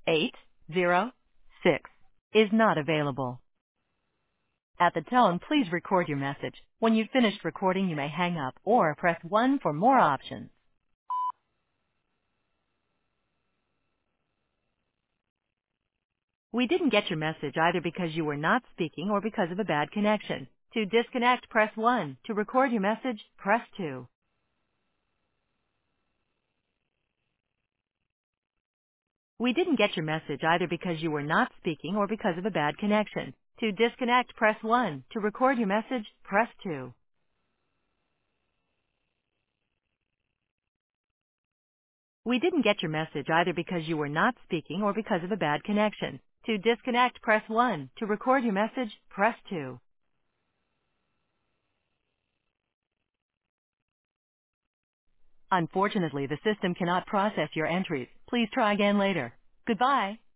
806 is not available. At the tone, please record your message. When you've finished recording, you may hang up or press 1 for more options. We didn't get your message either because you were not speaking or because of a bad connection. To disconnect, press 1. To record your message, press 2. We didn't get your message either because you were not speaking or because of a bad connection. To disconnect, press 1. To record your message, press 2. We didn't get your message either because you were not speaking or because of a bad connection. To disconnect, press 1. To record your message, press 2. Unfortunately, the system cannot process your entries. Please try again later. Goodbye.